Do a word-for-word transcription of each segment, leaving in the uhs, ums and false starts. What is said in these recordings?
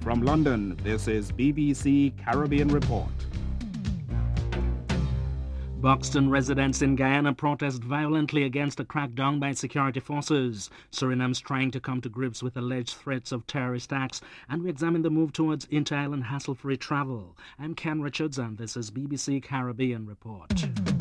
From London, this is B B C Caribbean Report. Buxton residents in Guyana protest violently against a crackdown by security forces. Suriname's trying to come to grips with alleged threats of terrorist acts, and we examine the move towards inter-island hassle-free travel. I'm Ken Richards, and this is B B C Caribbean Report.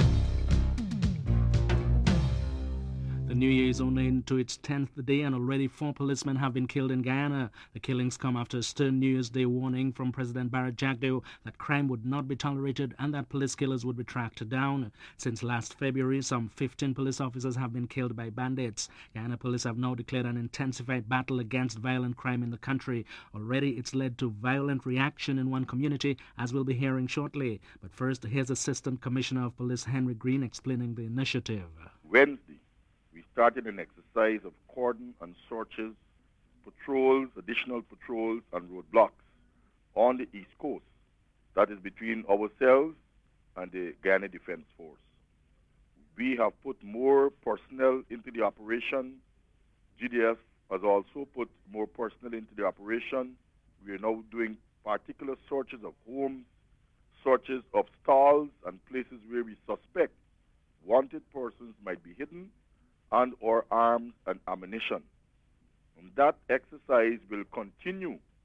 The new year is only into its tenth day, and already four policemen have been killed in Guyana. The killings come after a stern New Year's Day warning from President Barrett Jagdeo that crime would not be tolerated and that police killers would be tracked down. Since last February, some fifteen police officers have been killed by bandits. Guyana police have now declared an intensified battle against violent crime in the country. Already it's led to violent reaction in one community, as we'll be hearing shortly. But first, here's Assistant Commissioner of Police Henry Green explaining the initiative. Wednesday, we started an exercise of cordon and searches, patrols, additional patrols and roadblocks on the East Coast. That is between ourselves and the Guyana Defense Force. We have put more personnel into the operation. G D F has also put more personnel into the operation. We are now doing particular searches of homes, searches of stalls and places where we suspect wanted persons might be hidden, and or arms and ammunition. And that exercise will continue